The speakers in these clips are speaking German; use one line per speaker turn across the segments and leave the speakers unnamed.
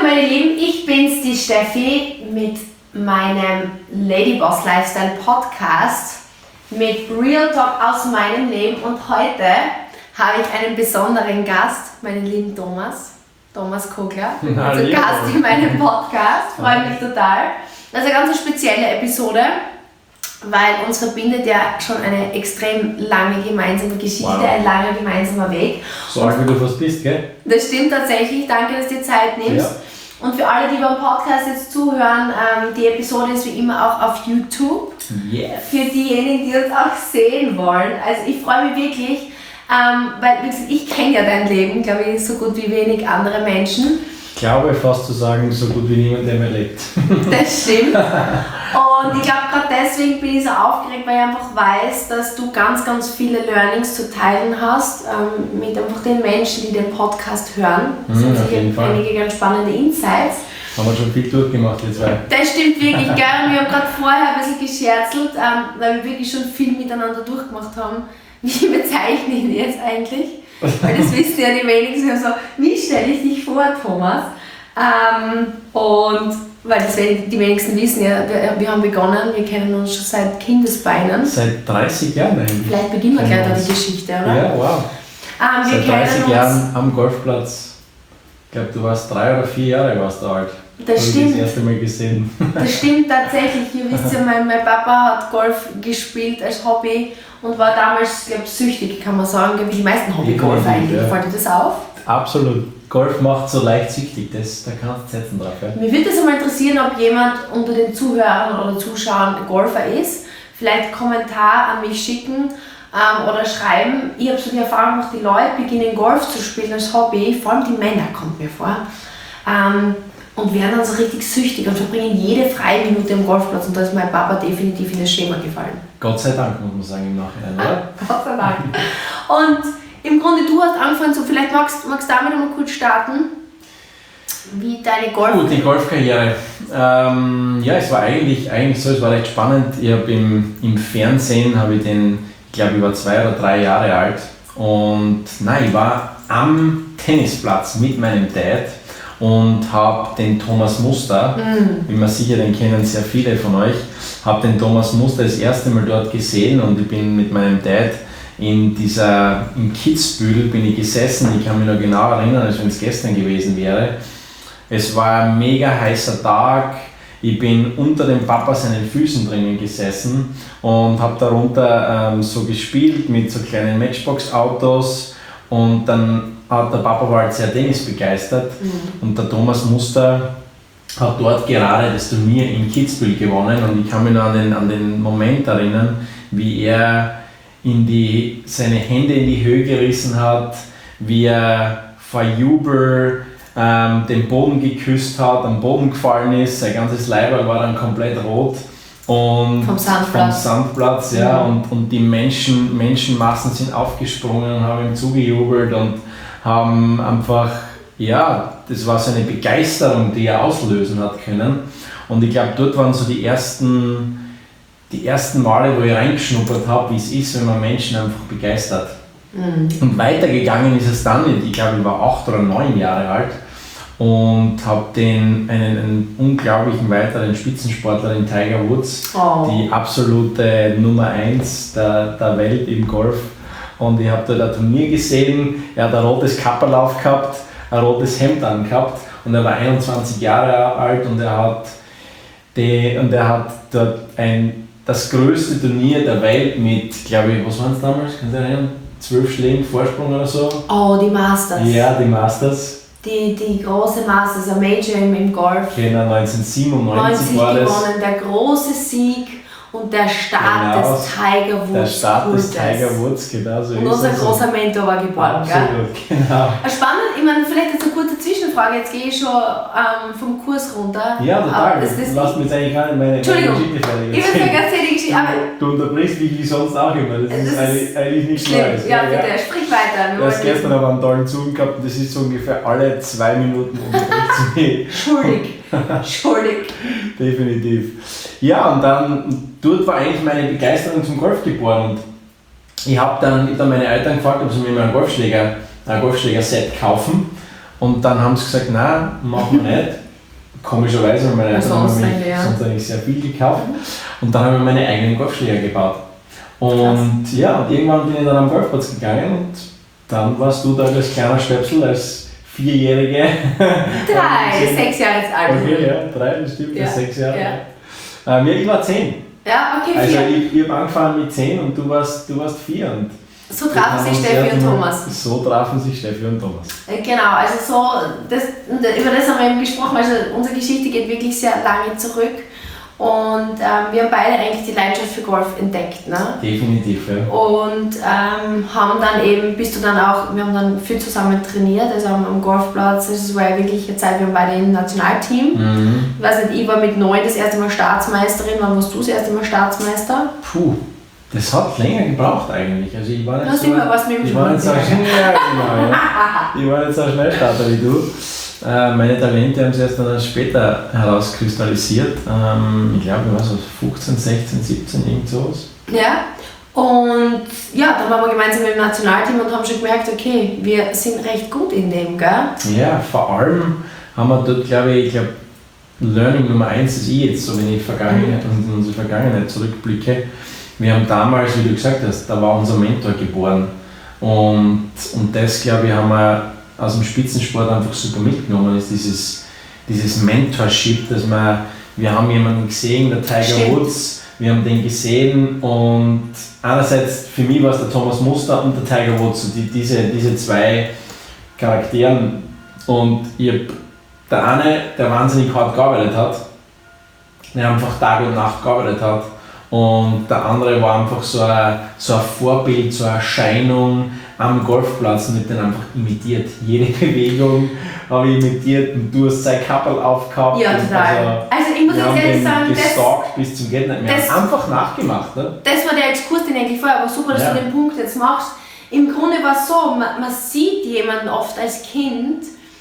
meine Lieben, ich bin's, die Steffi, mit meinem Ladyboss Lifestyle Podcast mit Real Talk aus meinem Leben, und heute habe ich einen besonderen Gast, meinen lieben Thomas Kogler, zu Gast in meinem Podcast. Freue mich total. Das ist eine ganz spezielle Episode, weil uns verbindet ja schon eine extrem lange gemeinsame Geschichte, ein langer gemeinsamer Weg.
So alt wie du fast bist, gell?
Das stimmt tatsächlich. Danke, dass du dir Zeit nimmst. Ja. Und für alle, die beim Podcast jetzt zuhören, die Episode ist wie immer auch auf YouTube. Yes. Für diejenigen, die uns auch sehen wollen. Also ich freue mich wirklich, weil wie gesagt, ich kenne ja dein Leben, glaube ich, so gut wie wenig andere Menschen.
Ich glaube fast zu sagen, so gut wie niemand, der mehr lebt.
Das stimmt. Und ich glaube, gerade deswegen bin ich so aufgeregt, weil ich einfach weiß, dass du ganz, ganz viele Learnings zu teilen hast mit einfach den Menschen, die den Podcast hören. Das sind sicher einige ganz spannende Insights.
Haben wir schon viel durchgemacht, wir zwei.
Das stimmt wirklich, gell? Wir haben gerade vorher ein bisschen gescherzelt, weil wir wirklich schon viel miteinander durchgemacht haben. Wie bezeichne ich ihn jetzt eigentlich? Weil das wissen ja die wenigsten so, wie stelle ich dich vor, Thomas? Und weil das die wenigsten wissen ja, wir haben begonnen, wir kennen uns schon seit Kindesbeinen.
Seit 30 Jahren eigentlich.
Vielleicht beginnen wir gleich da die Geschichte, oder?
Ja, wow. Seit 30 Jahren am Golfplatz. Ich glaube, du warst 3 oder 4 Jahre warst du alt.
Das stimmt.
Das erste Mal gesehen.
Das stimmt tatsächlich. Ihr wisst ja, mein Papa hat Golf gespielt als Hobby und war damals, glaube ich, süchtig, kann man sagen, wie die meisten Hobbygolfer eigentlich.
Ja.
Fällt dir das auf?
Absolut. Golf macht so leicht süchtig, da kannst du setzen drauf. Ja.
Mich würde das einmal interessieren, ob jemand unter den Zuhörern oder Zuschauern Golfer ist. Vielleicht einen Kommentar an mich schicken oder schreiben. Ich habe so die Erfahrung gemacht, die Leute beginnen Golf zu spielen als Hobby, vor allem die Männer, kommt mir vor. Und werden dann so richtig süchtig und verbringen jede freie Minute am Golfplatz, und da ist mein Papa definitiv in das Schema gefallen.
Gott sei Dank, muss man sagen, im Nachhinein, oder?
Gott sei Dank. Und im Grunde, du hast angefangen, so vielleicht magst du damit mal kurz starten, wie deine
Die Golfkarriere. Ja, es war eigentlich so, es war recht spannend. Ich habe im Fernsehen, ich glaube, ich war 2 oder 3 Jahre alt, und ich war am Tennisplatz mit meinem Dad und habe den Thomas Muster, bin mir sicher, den kennen sehr viele von euch, habe den Thomas Muster das erste Mal dort gesehen, und ich bin mit meinem Dad in Kitzbühel bin ich gesessen. Ich kann mich noch genau erinnern, als wenn es gestern gewesen wäre. Es war ein mega heißer Tag. Ich bin unter dem Papa seinen Füßen drinnen gesessen und habe darunter so gespielt mit so kleinen Matchbox-Autos, und dann hat der Papa war halt sehr tennisbegeistert, und der Thomas Muster hat dort gerade das Turnier in Kitzbühel gewonnen, und ich kann mich noch an den Moment erinnern, wie er seine Hände in die Höhe gerissen hat, wie er vor Jubel den Boden geküsst hat, am Boden gefallen ist, sein ganzes Leiberl war dann komplett rot. Und
vom Sandplatz,
ja, und die Menschenmassen sind aufgesprungen und haben ihm zugejubelt und haben einfach, das war so eine Begeisterung, die er auslösen hat können. Und ich glaube, dort waren so die ersten Male, wo ich reingeschnuppert habe, wie es ist, wenn man Menschen einfach begeistert. Und weitergegangen ist es dann nicht. Ich glaube, ich war 8 oder 9 Jahre alt und habe einen unglaublichen weiteren Spitzensportler, den Tiger Woods, die absolute Nummer 1 der Welt im Golf. Und ich habe dort ein Turnier gesehen, er hat ein rotes Kapperl aufgehabt, ein rotes Hemd angehabt, und er war 21 Jahre alt, und er hat dort das größte Turnier der Welt mit, glaube ich, was waren es damals? Kannst du erinnern? 12 Schlägen Vorsprung oder so?
Oh, die Masters.
Ja, die Masters.
Die große Masters, ein Major im Golf.
Genau, 1997 war das.
gewonnen, der große Sieg und der Start des Tiger Woods.
Der Start des Tiger Woods, genau so ist es.
Und unser großer Mentor war geboren,
absolut,
gell?
Genau.
Spannend, ich meine, vielleicht jetzt eine kurze Zwischenfrage, jetzt gehe ich schon vom Kurs runter.
Ja, total. Du lässt mir jetzt eigentlich gar nicht meine Geschichte fertig.
Ich würde sagen, erzähl die Geschichte.
Du unterbrichst mich wie sonst auch immer, das ist eigentlich nicht Neues.
Ja, bitte, sprich weiter.
Du hast gestern aber einen tollen Zoom gehabt, und das ist so ungefähr alle 2 Minuten unterbrichst du mich. Schuldig. Definitiv. Ja, und dann dort war eigentlich meine Begeisterung zum Golf geboren, und ich habe dann meine Eltern gefragt, ob sie mir mal ein Golfschläger-Set kaufen, Und dann haben sie gesagt, nein, machen wir nicht. Komischerweise, weil meine Eltern haben sonst eigentlich sehr viel gekauft. Und dann habe ich meine eigenen Golfschläger gebaut. Und ja, und irgendwann bin ich dann am Golfplatz gegangen und dann warst du da als kleiner Stöpsel, als 4-Jährige.
6 Jahre alt.
Okay, ja, 3, das stimmt,
ja.
6 Jahre. Ja. Ich war 10.
Ja, okay, 4.
Also ich habe angefangen mit 10 und du warst 4. Und
so trafen sich Steffi und Thomas.
So trafen sich Steffi und Thomas.
Genau, also so, über das haben wir eben gesprochen, also unsere Geschichte geht wirklich sehr lange zurück und wir haben beide eigentlich die Leidenschaft für Golf entdeckt. Ne?
Definitiv, ja.
Und haben dann eben, wir haben dann viel zusammen trainiert, also am Golfplatz, das war ja wirklich eine Zeit, wir waren beide im Nationalteam. Ich weiß nicht, ich war mit 9 das erste Mal Staatsmeisterin, wann warst du das erste Mal Staatsmeister?
Puh. Das hat länger gebraucht eigentlich. Also ich war nicht
ich war nicht
so ein Schnellstarter wie du. Meine Talente haben sich erst dann später herauskristallisiert. Ich glaube, ich war so 15, 16, 17, irgend sowas.
Ja, und ja, dann waren wir gemeinsam im Nationalteam und haben schon gemerkt, okay, wir sind recht gut in dem, gell?
Ja, vor allem haben wir dort, glaube ich, Learning Nummer 1 ist jetzt, so wenn ich in unsere Vergangenheit zurückblicke. Wir haben damals, wie du gesagt hast, da war unser Mentor geboren und das, glaube ich, haben wir aus dem Spitzensport einfach super mitgenommen, ist dieses Mentorship, dass wir haben jemanden gesehen, der Tiger Woods, wir haben den gesehen und einerseits für mich war es der Thomas Muster und der Tiger Woods, diese zwei Charakteren und der eine, der wahnsinnig hart gearbeitet hat, der einfach Tag und Nacht gearbeitet hat. Und der andere war einfach so ein Vorbild, so eine Erscheinung am Golfplatz und ich habe den einfach imitiert. Jede Bewegung habe ich imitiert und du hast sein Kappel aufgehabt.
Ja, total. Also ich muss jetzt ehrlich sagen,
gestalkt bis zum Geht nicht mehr. Wir haben einfach nachgemacht. Ne?
Das war der Exkurs, den ich vorher, aber super, dass du den Punkt jetzt machst. Im Grunde war es so, man sieht jemanden oft als Kind,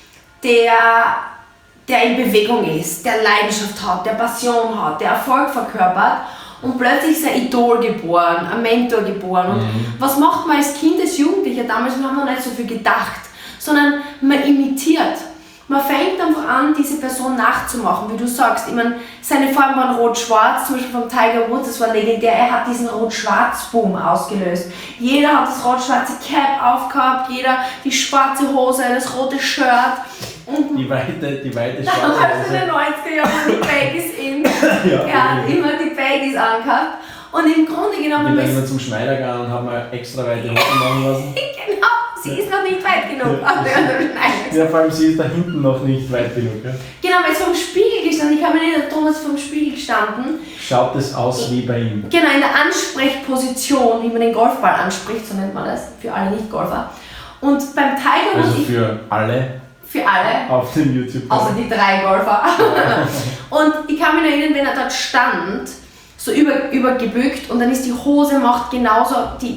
der in Bewegung ist, der Leidenschaft hat, der Passion hat, der Erfolg verkörpert. Und plötzlich ist ein Idol geboren, ein Mentor geboren. Und was macht man als Kind, als Jugendlicher? Damals haben wir nicht so viel gedacht, sondern man imitiert. Man fängt einfach an, diese Person nachzumachen, wie du sagst. Ich meine, seine Farben waren rot-schwarz, zum Beispiel vom Tiger Woods, das war legendär. Er hat diesen Rot-Schwarz-Boom ausgelöst. Jeder hat das rot-schwarze Cap aufgehabt, jeder die schwarze Hose, das rote Shirt. Und
die weite schwarze
Hose. In den 90er Jahren die Baggies in. Er hat immer die Baggies angehabt. Und im Grunde genommen...
Ich bin immer zum Schneider gegangen und habe mir extra weite Hosen machen lassen.
Genau, sie ist noch nicht weit genug.
Ja, vor allem sie ist da hinten noch nicht weit genug. Ja?
Genau, weil es vom Spiegel gestanden, ich habe mir nicht, Thomas vom Spiegel gestanden.
Schaut es aus wie bei ihm.
Genau, in der Ansprechposition, wie man den Golfball anspricht, so nennt man das, für alle Nicht-Golfer. Und beim Tiger
Woods... Also für alle?
Für alle.
Auf dem YouTube.
Außer die 3 Golfer. Und ich kann mich noch erinnern, wenn er dort stand, so übergebückt und dann ist die Hose macht genauso, die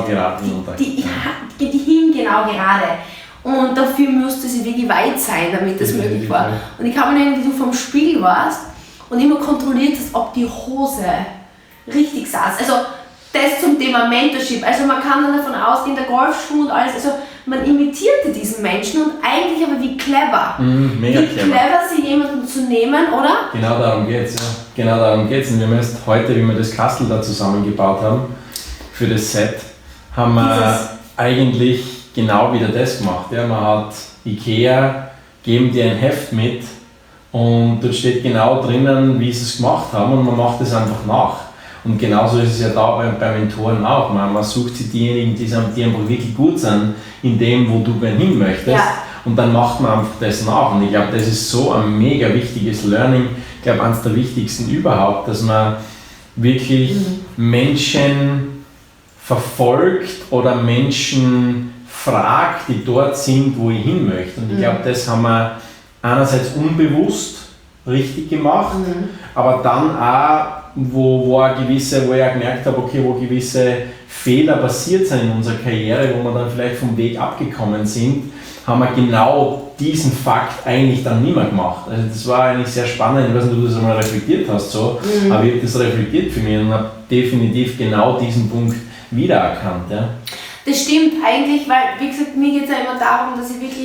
hing genau gerade. Und dafür musste sie wirklich weit sein, damit das möglich war. Und ich kann mich erinnern, wie du vom Spiegel warst und immer kontrolliert hast, ob die Hose richtig saß. Also das zum Thema Mentorship. Also man kann dann davon ausgehen, der Golfschwung und alles, also man imitierte diesen Menschen und eigentlich aber wie clever.
Mega
wie clever, sie jemanden zu nehmen, oder?
Genau darum geht's, ja. Genau darum geht's. Und wir haben erst heute, wie wir das Kastel da zusammengebaut haben, für das Set, haben wir eigentlich genau wieder das gemacht. Ja. Man hat Ikea, geben dir ein Heft mit und dort steht genau drinnen, wie sie es gemacht haben und man macht es einfach nach. Und genauso ist es ja da bei Mentoren auch. Man sucht sich diejenigen, die einfach wirklich gut sind in dem, wo du gerne hin möchtest. Ja. Und dann macht man einfach das nach. Und ich glaube, das ist so ein mega wichtiges Learning. Ich glaube, eines der wichtigsten überhaupt, dass man wirklich Menschen verfolgt oder Menschen fragt, die dort sind, wo ich hin möchte. Und ich glaube, das haben wir einerseits unbewusst richtig gemacht, aber dann auch wo ich gemerkt habe, okay, wo gewisse Fehler passiert sind in unserer Karriere, wo wir dann vielleicht vom Weg abgekommen sind, haben wir genau diesen Fakt eigentlich dann nicht mehr gemacht. Also das war eigentlich sehr spannend, ich weiß nicht, ob du das einmal reflektiert hast, so, aber ich habe das reflektiert für mich und habe definitiv genau diesen Punkt wiedererkannt. Ja.
Das stimmt eigentlich, weil, wie gesagt, mir geht es ja immer darum, dass ich wirklich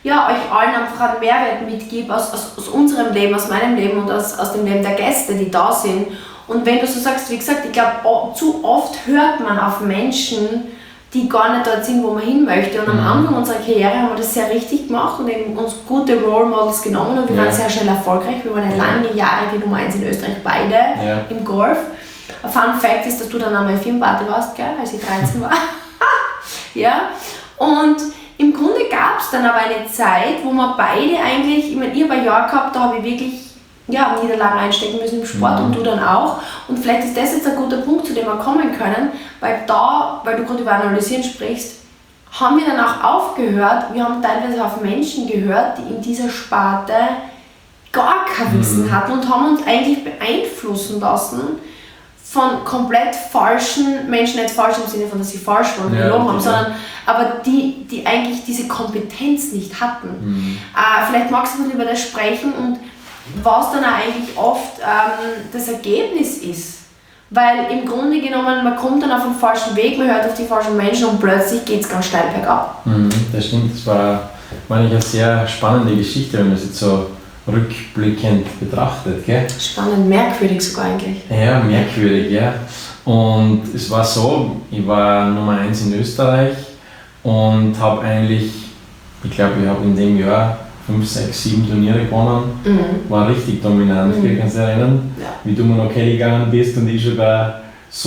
ja, euch allen einfach einen Mehrwert mitgebe aus unserem Leben, aus meinem Leben und aus dem Leben der Gäste, die da sind. Und wenn du so sagst, wie gesagt, ich glaube, zu oft hört man auf Menschen, die gar nicht dort sind, wo man hin möchte. Und am Anfang unserer Karriere haben wir das sehr richtig gemacht und eben uns gute Role Models genommen und wir waren sehr schnell erfolgreich. Wir waren ja lange Jahre die Nummer 1 in Österreich, beide im Golf. Ein Fun Fact ist, dass du dann einmal Firmenparty warst, gell, als ich 13 war. Ja. Und im Grunde gab es dann aber eine Zeit, wo wir beide eigentlich, ich meine, ich habe ein Jahr gehabt, da habe ich wirklich Niederlagen einstecken müssen im Sport und du dann auch. Und vielleicht ist das jetzt ein guter Punkt, zu dem wir kommen können, weil du gerade über Analysieren sprichst, haben wir dann auch aufgehört, wir haben teilweise auf Menschen gehört, die in dieser Sparte gar kein Wissen hatten und haben uns eigentlich beeinflussen lassen von komplett falschen Menschen, nicht falsch im Sinne von, dass sie falsch waren und gelogen haben, sondern aber die eigentlich diese Kompetenz nicht hatten. Vielleicht magst du über das sprechen und was dann auch eigentlich oft das Ergebnis ist. Weil im Grunde genommen, man kommt dann auf den falschen Weg, man hört auf die falschen Menschen und plötzlich geht es ganz steil bergab.
Das stimmt, das war eine sehr spannende Geschichte, wenn man es jetzt so rückblickend betrachtet. Gell?
Spannend, merkwürdig sogar eigentlich.
Ja, merkwürdig, ja. Und es war so, ich war Nummer 1 in Österreich und habe eigentlich, ich glaube, ich habe in dem Jahr 5, 6, 7 Turniere gewonnen, war richtig dominant, kannst du dich erinnern, wie du mir noch kennengegangen bist und ich sogar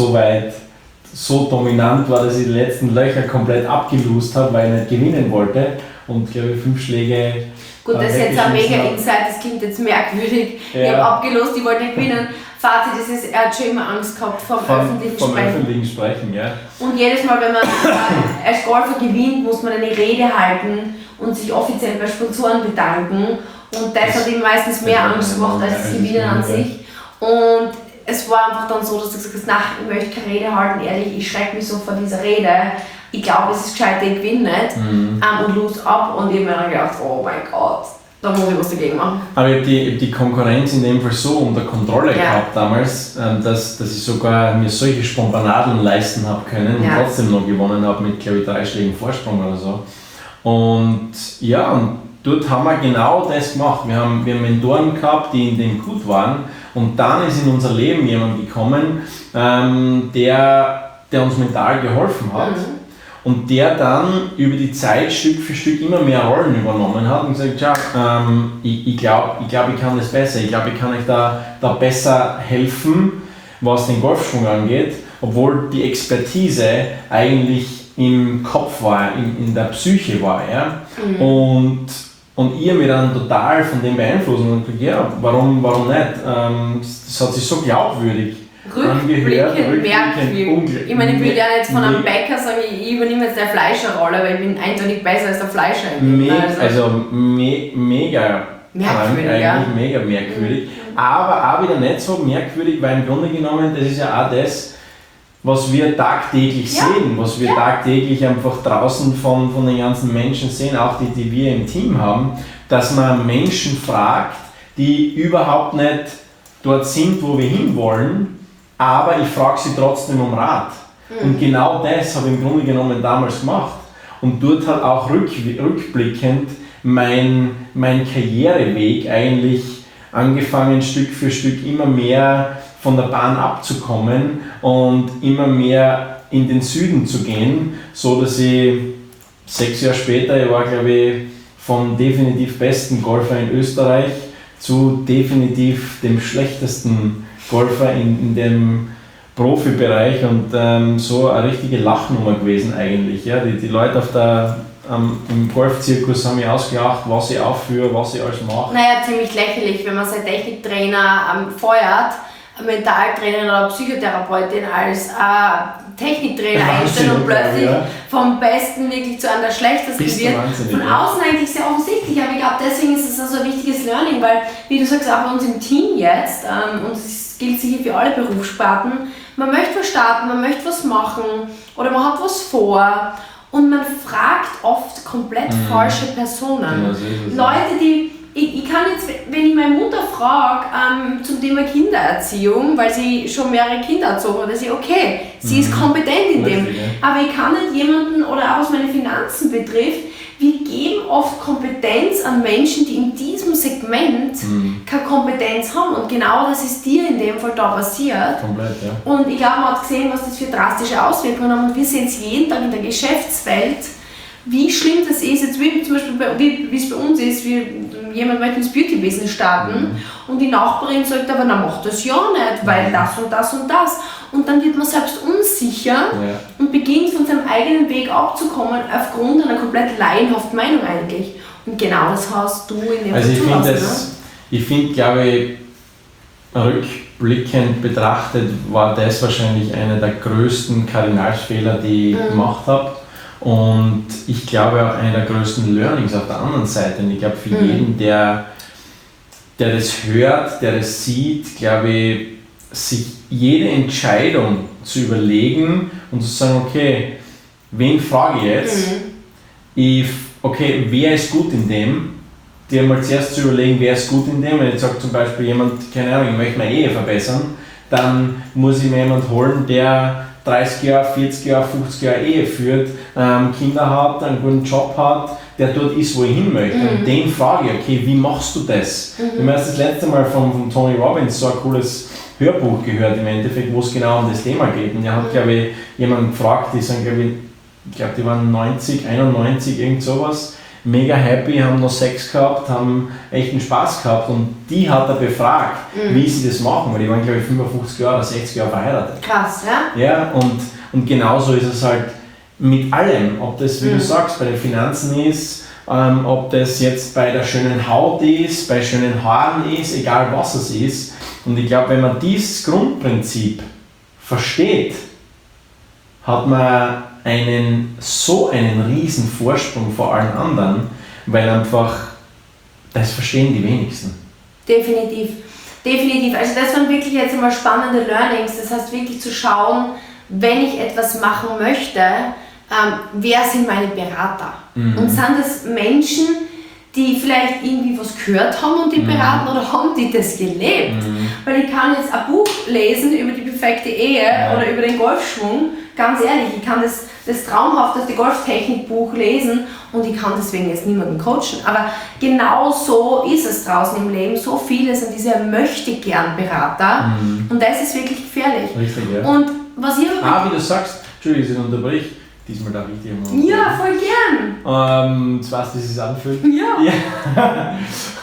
so dominant war, dass ich die letzten Löcher komplett abgelost habe, weil ich nicht gewinnen wollte und glaube ich 5 Schläge.
Gut, das ist jetzt ein mega Insight, das klingt jetzt merkwürdig. Ja. Ich habe abgelost, ich wollte nicht gewinnen. Fazit ist, er hat schon immer Angst gehabt vom öffentlichen Sprechen.
Ja.
Und jedes Mal, wenn man als Golfer gewinnt, muss man eine Rede halten und sich offiziell bei Sponsoren bedanken. Und das hat ihm meistens mehr Angst gemacht als das Gewinnen an sich. Und es war einfach dann so, dass du gesagt hast, ich möchte keine Rede halten, ehrlich, ich schrecke mich so vor dieser Rede. Ich glaube, es ist gescheit, ich gewinne nicht und lose ab. Und ich habe mir dann gedacht, oh mein Gott, da muss ich was dagegen machen.
Aber ich habe die Konkurrenz in dem Fall so unter Kontrolle gehabt damals, dass ich sogar mir solche Spompanadeln leisten habe können und trotzdem noch gewonnen habe mit, glaube ich, 3 Schlägen Vorsprung oder so. Und ja, und dort haben wir genau das gemacht. Wir haben Mentoren gehabt, die in dem gut waren. Und dann ist in unser Leben jemand gekommen, der uns mental geholfen hat. Und der dann über die Zeit Stück für Stück immer mehr Rollen übernommen hat und gesagt, ja, ich glaube, ich kann das besser. Ich glaube, ich kann euch da besser helfen, was den Golfschwung angeht, obwohl die Expertise eigentlich im Kopf war, in der Psyche war. Ja? Und ihr mich dann total von dem beeinflussen und gesagt, ja, warum nicht? Das hat sich so glaubwürdig
Rückblickend merkwürdig. Ich meine, ich will ja nicht von einem Bäcker sagen, ich übernehme jetzt eine Fleischerrolle, weil ich bin eindeutig besser als der Fleischer.
Mega
merkwürdig,
eigentlich mega merkwürdig. Aber auch wieder nicht so merkwürdig, weil im Grunde genommen, das ist ja auch das, was wir tagtäglich sehen, was wir tagtäglich einfach draußen von den ganzen Menschen sehen, auch die wir im Team haben, dass man Menschen fragt, die überhaupt nicht dort sind, wo wir hinwollen, aber ich frage sie trotzdem um Rat. Und genau das habe ich im Grunde genommen damals gemacht. Und dort hat auch rückblickend mein Karriereweg eigentlich angefangen, Stück für Stück immer mehr von der Bahn abzukommen und immer mehr in den Süden zu gehen, so dass ich 6 Jahre später, ich war glaube ich vom definitiv besten Golfer in Österreich zu definitiv dem schlechtesten Golfer in dem Profibereich und so eine richtige Lachnummer gewesen eigentlich. Ja. Die Leute im Golfzirkus haben mich ausgelacht, was ich aufführe, was ich alles mache.
Naja, ziemlich lächerlich, wenn man seinen Techniktrainer feuert, eine Mentaltrainerin oder Psychotherapeutin als Techniktrainer einstellen und plötzlich vom Besten wirklich zu einem der Schlechtesten wird. Von außen eigentlich sehr offensichtlich, aber ich glaube, deswegen ist es also ein wichtiges Learning, weil, wie du sagst, auch bei uns im Team jetzt, und das gilt sicher für alle Berufssparten, man möchte was starten, man möchte was machen oder man hat was vor und man fragt oft komplett falsche Personen. Leute, die ich kann jetzt, wenn ich meine Mutter frage zum Thema Kindererziehung, weil sie schon mehrere Kinder erzogen hat, dass ich, okay, sie ist kompetent in dem, aber ich kann nicht jemanden, oder auch was meine Finanzen betrifft, wir geben oft Kompetenz an Menschen, die in diesem Segment keine Kompetenz haben. Und genau das ist dir in dem Fall da passiert.
Komplett, ja.
Und ich glaube, man hat gesehen, was das für drastische Auswirkungen hat. Und wir sehen es jeden Tag in der Geschäftswelt, wie schlimm das ist, jetzt wie zum Beispiel wie es bei uns ist, jemand möchte ins Beauty-Business starten und die Nachbarin sagt aber, na mach das ja nicht, weil das und das und das. Und dann wird man selbst unsicher und beginnt von seinem eigenen Weg abzukommen aufgrund einer komplett laienhaften Meinung eigentlich. Und genau das hast du in dem
Also ich
ne?
finde, glaube ich, rückblickend betrachtet war das wahrscheinlich einer der größten Kardinalsfehler, die ich gemacht habe. Und ich glaube auch einer der größten Learnings auf der anderen Seite. Und ich glaube, für jeden, der das hört, der das sieht, glaube ich, sich jede Entscheidung zu überlegen und zu sagen, okay, wen frage ich jetzt? Okay, wer ist gut in dem? Dir mal zuerst zu überlegen, wer ist gut in dem. Wenn ich sage zum Beispiel jemand, keine Ahnung, ich möchte meine Ehe verbessern, dann muss ich mir jemanden holen, der 30 Jahre, 40 Jahre, 50 Jahre Ehe führt, Kinder hat, einen guten Job hat, der dort ist, wo ich hin möchte. Und den frage ich, okay, wie machst du das? Ich habe das letzte Mal von Tony Robbins so ein cooles Hörbuch gehört, im Endeffekt, wo es genau um das Thema geht. Und er hat, glaube ich, jemanden gefragt, die sind, ich glaube, die waren 90, 91, irgend sowas, mega happy, haben noch Sex gehabt, haben echten Spaß gehabt und die hat er befragt, wie sie das machen, weil die waren, glaube ich, 55 Jahre oder 60 Jahre verheiratet.
Krass, ja?
Ja, und genauso ist es halt mit allem, ob das, wie du sagst, bei den Finanzen ist, ob das jetzt bei der schönen Haut ist, bei schönen Haaren ist, egal was es ist. Und ich glaube, wenn man dieses Grundprinzip versteht, hat man einen riesen Vorsprung vor allen anderen, weil einfach, das verstehen die wenigsten.
Definitiv. Also das waren wirklich jetzt einmal spannende Learnings. Das heißt wirklich zu schauen, wenn ich etwas machen möchte, wer sind meine Berater? Und sind das Menschen, die vielleicht irgendwie was gehört haben und die beraten oder haben die das gelebt? Weil ich kann jetzt ein Buch lesen über die perfekte Ehe oder über den Golfschwung, ganz ehrlich, ich kann das traumhafteste Golftechnikbuch lesen und ich kann deswegen jetzt niemanden coachen. Aber genau so ist es draußen im Leben. So viele sind diese Möchtegern-Berater und das ist wirklich gefährlich.
Richtig, ja.
Und was ihr
wie du sagst, Entschuldigung, ich unterbrich. Diesmal darf ich dir mal.
Ja, voll gern.
Jetzt weißt du, wie es sich anfühlt.
Ja.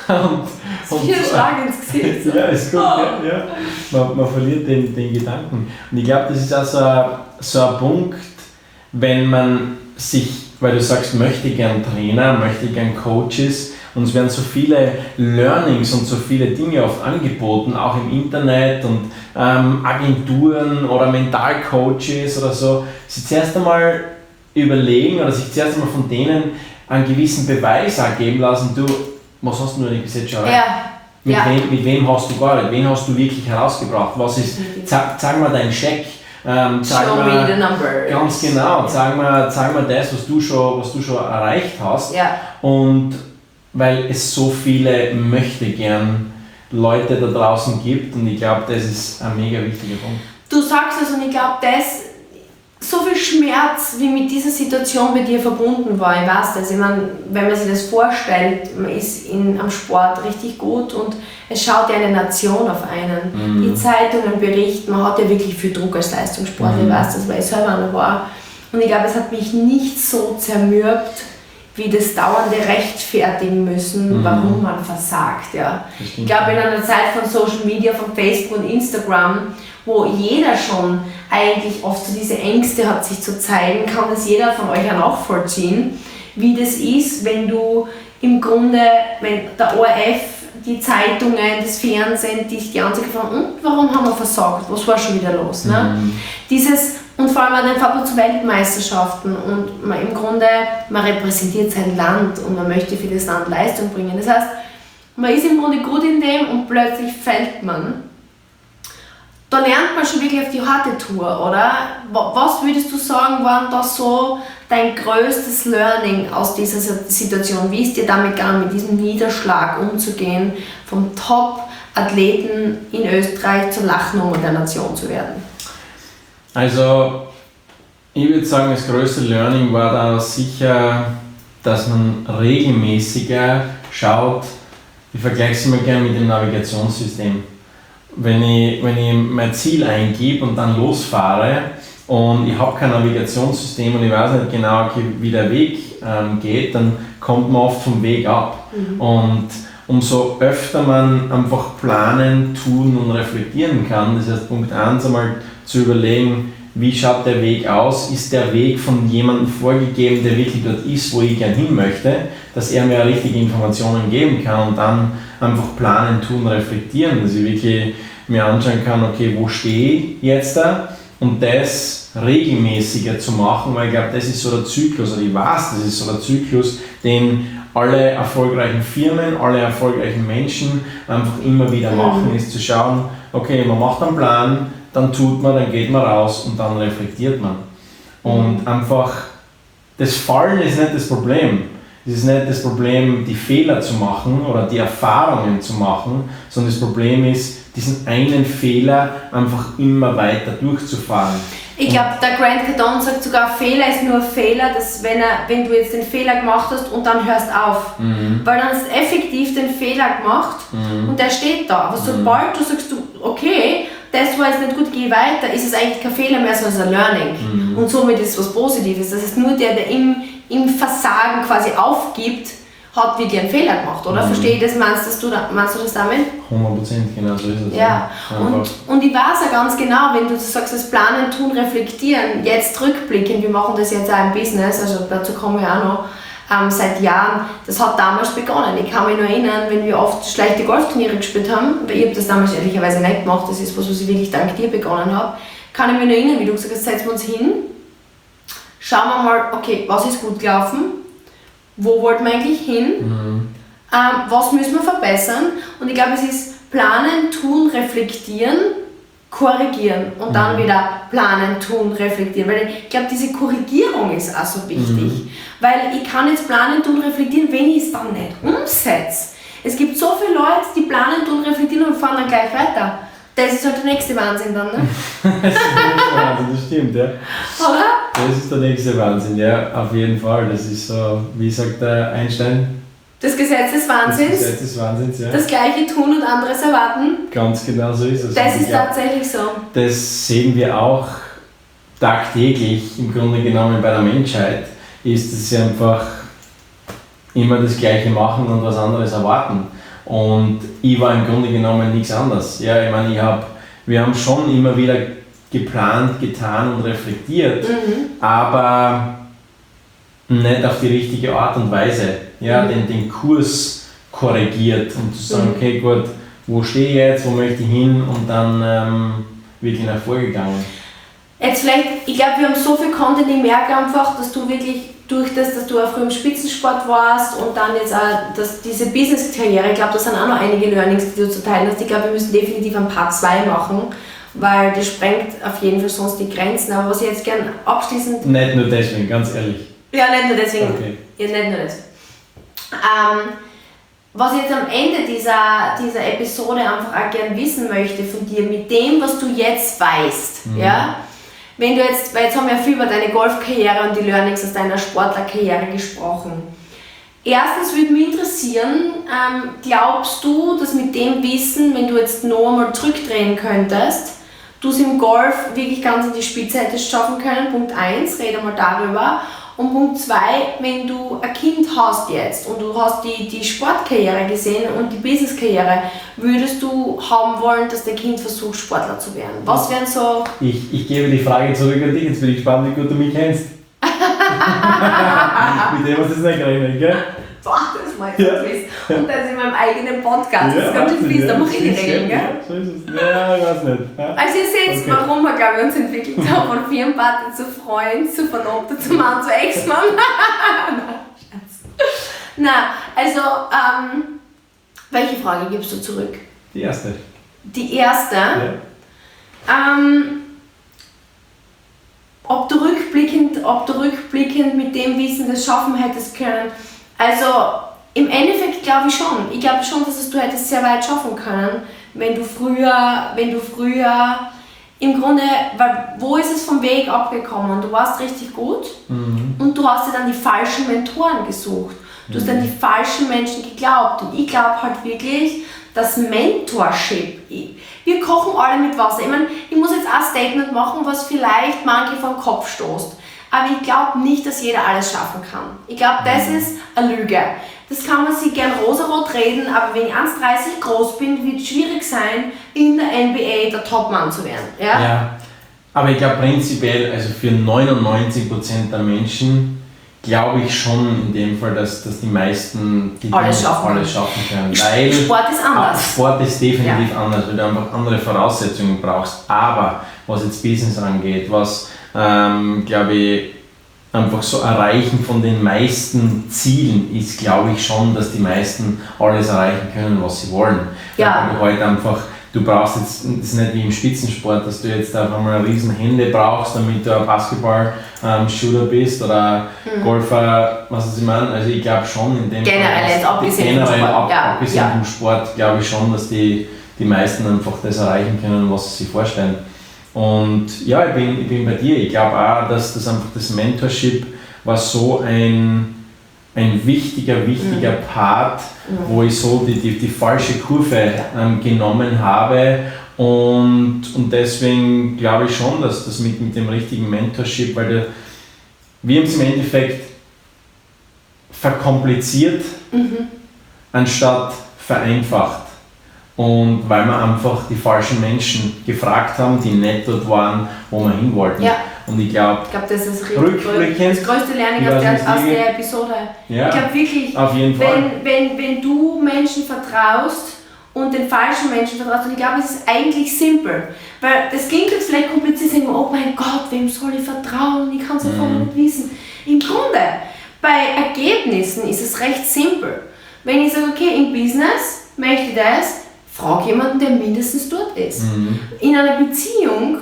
und
hier Schlag ins Gesicht.
Ja, ist gut. Ja. Man verliert den Gedanken. Und ich glaube, das ist auch so ein Punkt, wenn man sich, weil du sagst, möchte gern Trainer, möchte gern Coaches, und es werden so viele Learnings und so viele Dinge oft angeboten, auch im Internet und Agenturen oder Mentalcoaches oder so, sich zuerst einmal überlegen oder sich zuerst einmal von denen einen gewissen Beweis auch geben lassen, du, was hast du denn bis jetzt schon erreicht? Mit wem hast du gearbeitet? Wen hast du wirklich herausgebracht? Was ist, sag mal deinen Scheck.
Show me the numbers.
Ganz genau, zeig mal das, was du schon erreicht hast.
Ja.
Und weil es so viele möchte gern Leute da draußen gibt und ich glaube, das ist ein mega wichtiger Punkt.
Du sagst es und ich glaube, so viel Schmerz, wie mit dieser Situation bei dir verbunden war, ich weiß das. Ich meine, wenn man sich das vorstellt, man ist am Sport richtig gut und es schaut ja eine Nation auf einen. Die Zeitungen berichten, man hat ja wirklich viel Druck als Leistungssportler, ich weiß das, weil ich selber noch war. Und ich glaube, es hat mich nicht so zermürbt, wie das dauernde rechtfertigen müssen, warum man versagt. Ja. Ich glaube, in einer Zeit von Social Media, von Facebook und Instagram, wo jeder schon eigentlich oft so diese Ängste hat, sich zu zeigen, kann das jeder von euch auch nachvollziehen, wie das ist, wenn du im Grunde, wenn der ORF, die Zeitungen, das Fernsehen dich die Anzeige fragen, warum haben wir versagt, was war schon wieder los? Ne? Und vor allem dann fährt man zu Weltmeisterschaften und man im Grunde, man repräsentiert sein Land und man möchte für das Land Leistung bringen. Das heißt, man ist im Grunde gut in dem und plötzlich fällt man. Da lernt man schon wirklich auf die harte Tour, oder? Was würdest du sagen, war da so dein größtes Learning aus dieser Situation? Wie ist dir damit gegangen, mit diesem Niederschlag umzugehen, vom Top-Athleten in Österreich zur Lachnummer der Nation zu werden?
Also, ich würde sagen, das größte Learning war da sicher dass man regelmäßiger schaut, ich vergleiche es immer gerne mit dem Navigationssystem. Wenn ich mein Ziel eingebe und dann losfahre und ich habe kein Navigationssystem und ich weiß nicht genau, okay, wie der Weg geht, dann kommt man oft vom Weg ab. Und umso öfter man einfach planen, tun und reflektieren kann, das heißt Punkt 1 einmal zu überlegen, wie schaut der Weg aus, ist der Weg von jemandem vorgegeben, der wirklich dort ist, wo ich gerne hin möchte, dass er mir richtige Informationen geben kann und dann einfach planen, tun, reflektieren, dass ich wirklich mir anschauen kann, okay, wo stehe ich jetzt da und das regelmäßiger zu machen, weil ich glaube, das ist so der Zyklus, oder ich weiß, das ist so der Zyklus, den alle erfolgreichen Firmen, alle erfolgreichen Menschen einfach immer wieder machen, ist zu schauen, okay, man macht einen Plan, dann tut man, dann geht man raus und dann reflektiert man. Und einfach, das Fallen ist nicht das Problem. Es ist nicht das Problem, die Fehler zu machen oder die Erfahrungen zu machen, sondern das Problem ist, diesen einen Fehler einfach immer weiter durchzufahren.
Ich glaube, der Grant Cardone sagt sogar, Fehler ist nur ein Fehler, dass wenn du jetzt den Fehler gemacht hast und dann hörst auf. Weil dann hast du effektiv den Fehler gemacht und der steht da. Aber sobald du sagst, okay, das war jetzt nicht gut, geh weiter, ist es eigentlich kein Fehler mehr, sondern ein Learning. Und somit ist es was Positives. Das heißt, nur der im Versagen quasi aufgibt, hat wirklich einen Fehler gemacht, oder? Verstehe ich das? Meinst du das damit?
100%, genau so ist es.
Ja, und ich weiß auch ganz genau, wenn du sagst, das Planen, Tun, Reflektieren, jetzt rückblickend, wir machen das jetzt auch im Business, also dazu kommen wir auch noch, seit Jahren, das hat damals begonnen. Ich kann mich nur erinnern, wenn wir oft schlechte Golfturniere gespielt haben, weil ich habe das damals ehrlicherweise nicht gemacht, das ist was ich wirklich dank dir begonnen habe, kann ich mich nur erinnern, wie du gesagt hast, setzen wir uns hin, schauen wir mal, okay, was ist gut gelaufen, wo wollten wir eigentlich hin, was müssen wir verbessern, und ich glaube, es ist planen, tun, reflektieren, korrigieren und dann wieder planen, tun, reflektieren, weil ich glaube, diese Korrigierung ist auch so wichtig, weil ich kann jetzt planen, tun, reflektieren, wenn ich es dann nicht umsetze. Es gibt so viele Leute, die planen, tun, reflektieren und fahren dann gleich weiter. Das ist halt der nächste Wahnsinn dann, ne?
Das ist der nächste Wahnsinn, das stimmt, ja.
Oder?
Das ist der nächste Wahnsinn, ja, auf jeden Fall. Das ist so, wie sagt der Einstein?
Das Gesetz des Wahnsinns.
Das Gesetz des Wahnsinns, ja.
Das Gleiche tun und anderes erwarten.
Ganz genau so ist es.
Das ist tatsächlich so.
Das sehen wir auch tagtäglich, im Grunde genommen bei der Menschheit, ist, dass sie einfach immer das Gleiche machen und was anderes erwarten. Und ich war im Grunde genommen nichts anderes. Ja, ich meine, wir haben schon immer wieder geplant, getan und reflektiert, aber nicht auf die richtige Art und Weise. Ja, den Kurs korrigiert und zu sagen, okay, gut, wo stehe ich jetzt, wo möchte ich hin, und dann wirklich nach vorgegangen.
Jetzt vielleicht, ich glaube, wir haben so viel Content, ich merke einfach, dass du wirklich durch das, dass du auch früher im Spitzensport warst und dann jetzt auch diese Business-Karriere, ich glaube, das sind auch noch einige Learnings, die du zu teilen hast. Ich glaube, wir müssen definitiv ein Part 2 machen, weil das sprengt auf jeden Fall sonst die Grenzen. Aber was ich jetzt gerne abschließend...
Nicht nur deswegen, ganz ehrlich.
Ja, nicht nur deswegen.
Okay.
Ja, nicht nur das. Was ich jetzt am Ende dieser Episode einfach auch gerne wissen möchte von dir, mit dem, was du jetzt weißt, ja? Wenn du weil jetzt haben wir ja viel über deine Golfkarriere und die Learnings aus deiner Sportlerkarriere gesprochen. Erstens würde mich interessieren, glaubst du, dass mit dem Wissen, wenn du jetzt noch einmal zurückdrehen könntest, du es im Golf wirklich ganz an die Spitze hättest schaffen können? Punkt 1, rede mal darüber. Und Punkt 2, wenn du ein Kind hast jetzt und du hast die Sportkarriere gesehen und die Businesskarriere, würdest du haben wollen, dass dein Kind versucht, Sportler zu werden? Was wären so...
Ich gebe die Frage zurück an dich, jetzt bin ich gespannt, wie gut du mich kennst. Mit dem hast du es nicht gerechnet, gell?
Boah, das mag ich wissen. Und das in meinem eigenen Podcast. Das ist ganz schön fies, da mache ich die Regeln, gell?
So ist es. Ja, ich weiß nicht. Ja.
Also ihr seht, okay, warum wir, glaube ich, uns entwickelt haben, von Firmenpartner zu Freund, zu Verlobter, zu Mann, zu Ex-Mann. Nein, also, welche Frage gibst du zurück?
Die erste.
Die erste?
Ja.
Ob du rückblickend mit dem Wissen das schaffen hättest können. Also im Endeffekt glaube ich schon. Ich glaube schon, dass du hättest sehr weit schaffen können, wenn du früher im Grunde, weil wo ist es vom Weg abgekommen? Du warst richtig gut und du hast dir dann die falschen Mentoren gesucht. Du hast dann die falschen Menschen geglaubt. Und ich glaube halt wirklich, dass Mentorship, wir kochen alle mit Wasser. Ich meine, ich muss jetzt ein Statement machen, was vielleicht manche vom Kopf stoßt. Aber ich glaube nicht, dass jeder alles schaffen kann. Ich glaube, das ist eine Lüge. Das kann man sich gern rosarot reden, aber wenn ich 1,30 groß bin, wird es schwierig sein, in der NBA der Topmann zu werden.
Ja, aber ich glaube prinzipiell, also für 99% der Menschen, glaube ich schon in dem Fall, dass die meisten
alles schaffen
können. Weil
Sport ist anders.
Sport ist definitiv anders, weil du einfach andere Voraussetzungen brauchst. Aber was jetzt Business angeht, was glaube ich einfach so Erreichen von den meisten Zielen ist, glaube ich schon, dass die meisten alles erreichen können, was sie wollen.
Ja.
Weil du halt einfach, du brauchst jetzt, das ist nicht wie im Spitzensport, dass du jetzt auf einmal riesen Hände brauchst, damit du ein Basketball-Shooter bist oder Golfer, was ich meine. Also ich glaube schon in dem
generell abgesehen
vom Sport, glaube ich schon, dass die meisten einfach das erreichen können, was sie sich vorstellen. Und ja, ich bin bei dir. Ich glaube auch, dass das einfach das Mentorship war so ein wichtiger Part, wo ich so die falsche Kurve genommen habe. Und deswegen glaube ich schon, dass das mit dem richtigen Mentorship, weil wir haben es im Endeffekt verkompliziert, anstatt vereinfacht. Und weil wir einfach die falschen Menschen gefragt haben, die nicht dort waren, wo wir hin wollten.
Ja.
Und ich glaube,
das ist das größte Learning aus der Episode.
Ja,
ich glaube wirklich,
auf jeden Fall.
Wenn du Menschen vertraust und den falschen Menschen vertraust, und ich glaube, es ist eigentlich simpel. Weil das klingt jetzt vielleicht kompliziert, sagen wir, oh mein Gott, wem soll ich vertrauen? Ich kann es einfach nicht wissen. Im Grunde, bei Ergebnissen ist es recht simpel. Wenn ich sage, okay, im Business möchte ich das, frage jemanden, der mindestens dort ist. In einer Beziehung,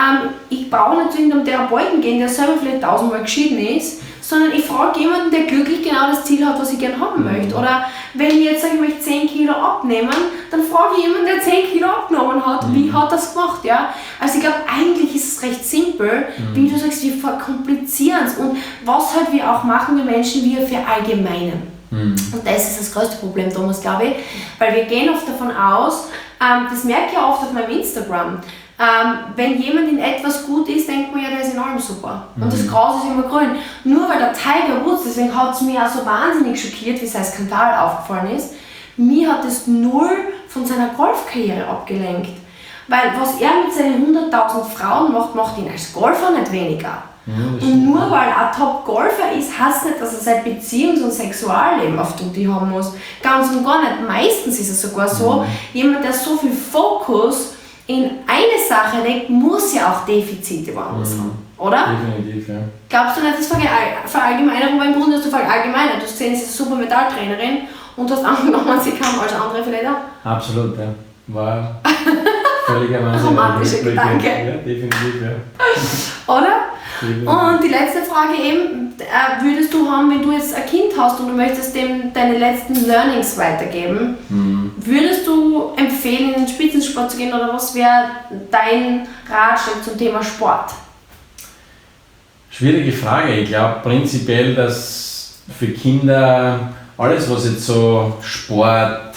ich brauche nicht zu irgendeinem Therapeuten gehen, der selber vielleicht 1000-mal geschieden ist, sondern ich frage jemanden, der glücklich genau das Ziel hat, was ich gerne haben möchte. Oder wenn ich jetzt sage, ich möchte 10 Kilo abnehmen, dann frage ich jemanden, der 10 Kilo abgenommen hat, wie hat das gemacht. Ja? Also ich glaube, eigentlich ist es recht simpel, wie du sagst, wir verkomplizieren es. Und was halt wir auch machen, wir Menschen, wir verallgemeinern. Und das ist das größte Problem, Thomas, glaube ich, weil wir gehen oft davon aus, das merke ich auch oft auf meinem Instagram, wenn jemand in etwas gut ist, denkt man ja, der ist in allem super. Und das Gras ist immer grün. Nur weil der Tiger Woods, deswegen hat es mich auch so wahnsinnig schockiert, wie sein Skandal aufgefallen ist, mir hat es null von seiner Golfkarriere abgelenkt. Weil was er mit seinen 100.000 Frauen macht, macht ihn als Golfer nicht weniger. Und nur weil er Top-Golfer ist, heißt nicht, dass er sein Beziehungs- und Sexualleben auf Tutti haben muss. Ganz und gar nicht. Meistens ist es sogar so, jemand, der so viel Fokus in eine Sache legt, muss ja auch Defizite woanders haben. Oder?
Definitiv, ja.
Glaubst du nicht, das Verallgemeinern, weil im Grunde hast du verallgemeinert. Du hast gesehen, sie ist eine super Metalltrainerin und du hast angenommen, sie kann als andere vielleicht auch.
Absolut, ja. War völliger Wahnsinn.
Romantische Gedanke.
Ja, definitiv, ja.
Oder? Und die letzte Frage eben, würdest du haben, wenn du jetzt ein Kind hast und du möchtest dem deine letzten Learnings weitergeben, würdest du empfehlen, in den Spitzensport zu gehen oder was wäre dein Ratschlag zum Thema Sport?
Schwierige Frage. Ich glaube prinzipiell, dass für Kinder alles, was jetzt so Sport,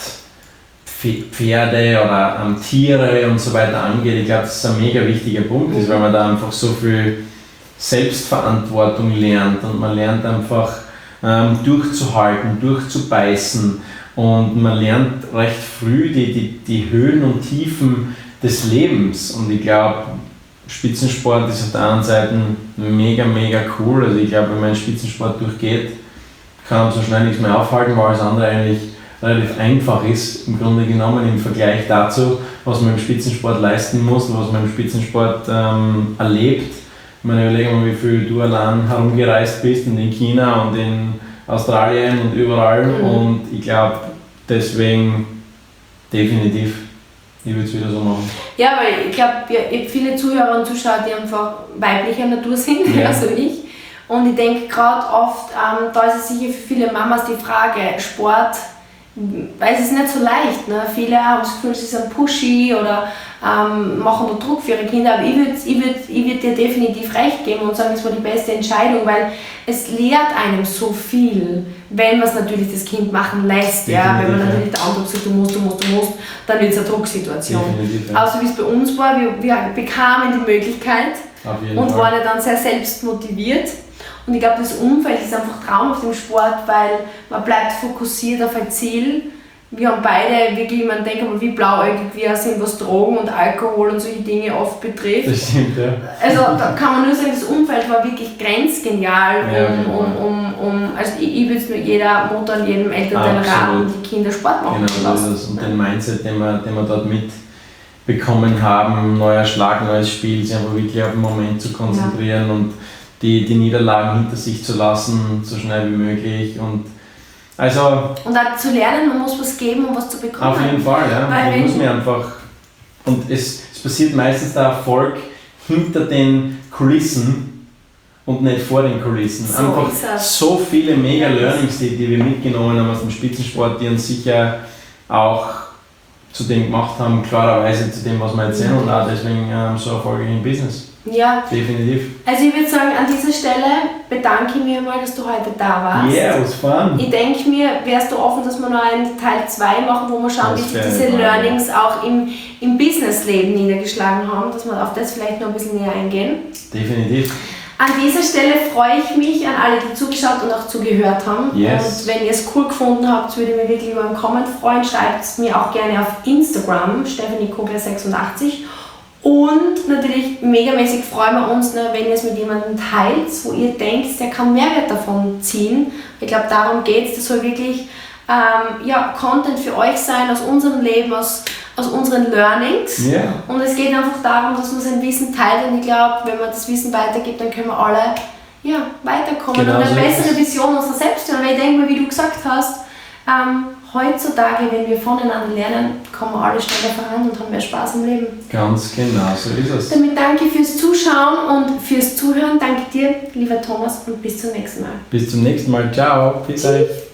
Pferde oder Tiere und so weiter angeht, ich glaube, das ist ein mega wichtiger Punkt, ist, weil man da einfach so viel Selbstverantwortung lernt und man lernt einfach durchzuhalten, durchzubeißen und man lernt recht früh die Höhen und Tiefen des Lebens und ich glaube, Spitzensport ist auf der einen Seite mega, mega cool, also ich glaube, wenn man einen Spitzensport durchgeht, kann man so schnell nichts mehr aufhalten, weil das andere eigentlich relativ einfach ist, im Grunde genommen im Vergleich dazu, was man im Spitzensport leisten muss und was man im Spitzensport erlebt. Ich meine, überlege mal, wie viel du allein herumgereist bist in China und in Australien und überall. Und ich glaube, deswegen definitiv, ich würde es wieder so machen. Ja,
weil ich glaube, ich habe viele Zuhörer und Zuschauer, die einfach weiblicher Natur sind, also ich. Und ich denke gerade oft, da ist es sicher für viele Mamas die Frage, Sport weil es ist nicht so leicht. Ne? Viele haben das Gefühl, sie sind pushy oder machen da Druck für ihre Kinder, aber ich würd dir definitiv recht geben und sagen, es war die beste Entscheidung, weil es lehrt einem so viel, wenn man es natürlich das Kind machen lässt. Ja? Wenn man natürlich der andere sagt, du musst, dann wird es eine Drucksituation. Ja. Außer wie es bei uns war, wir bekamen die Möglichkeit und waren dann sehr selbstmotiviert. Und ich glaube, das Umfeld ist einfach traumhaft im Sport, weil man bleibt fokussiert auf ein Ziel. Wir haben beide wirklich, man denkt aber, wie blauäugig wir sind, was Drogen und Alkohol und solche Dinge oft betrifft.
Das stimmt, ja.
Also da kann man nur sagen, das Umfeld war wirklich grenzgenial. Also ich würde es nur jeder Mutter und jedem Elternteil raten, die Kinder Sport machen zu lassen.
Genau, so ist es. Und den Mindset, den wir dort mitbekommen haben, neuer Schlag, neues Spiel, sich einfach wirklich auf den Moment zu konzentrieren und die Niederlagen hinter sich zu lassen, so schnell wie möglich. Und
auch zu lernen, man muss was geben, um was zu bekommen.
Auf jeden Fall, ja. Man muss mir einfach. Und es passiert meistens der Erfolg hinter den Kulissen und nicht vor den Kulissen.
So
einfach so viele mega Learnings, die wir mitgenommen haben aus dem Spitzensport, die uns sicher auch zu dem gemacht haben, klarerweise zu dem, was wir jetzt sehen und auch deswegen so erfolgreich im Business.
Ja,
definitiv.
Also ich würde sagen, an dieser Stelle bedanke ich mich mal, dass du heute da warst.
Yeah, was fun.
Ich denke mir, wärst du offen, dass wir noch einen Teil 2 machen, wo wir schauen, wie sich diese Learnings auch im Businessleben niedergeschlagen haben, dass wir auf das vielleicht noch ein bisschen näher eingehen.
Definitiv.
An dieser Stelle freue ich mich an alle, die zugeschaut und auch zugehört haben.
Yes.
Und wenn ihr es cool gefunden habt, würde ich mich wirklich über einen Comment freuen. Schreibt es mir auch gerne auf Instagram, stephaniekogler86. Und natürlich megamäßig freuen wir uns, wenn ihr es mit jemandem teilt, wo ihr denkt, der kann Mehrwert davon ziehen. Ich glaube, darum geht es. Das soll wirklich Content für euch sein aus unserem Leben, aus unseren Learnings.
Yeah.
Und es geht einfach darum, dass man sein Wissen teilt. Und ich glaube, wenn man das Wissen weitergibt, dann können wir alle weiterkommen und eine bessere Vision unserer selbst hören. Weil ich denke mal, wie du gesagt hast, heutzutage, wenn wir voneinander lernen, kommen wir alle schneller voran und haben mehr Spaß im Leben.
Ganz genau, so ist es.
Damit danke fürs Zuschauen und fürs Zuhören. Danke dir, lieber Thomas, und bis zum nächsten Mal.
Bis zum nächsten Mal. Ciao. Bis euch.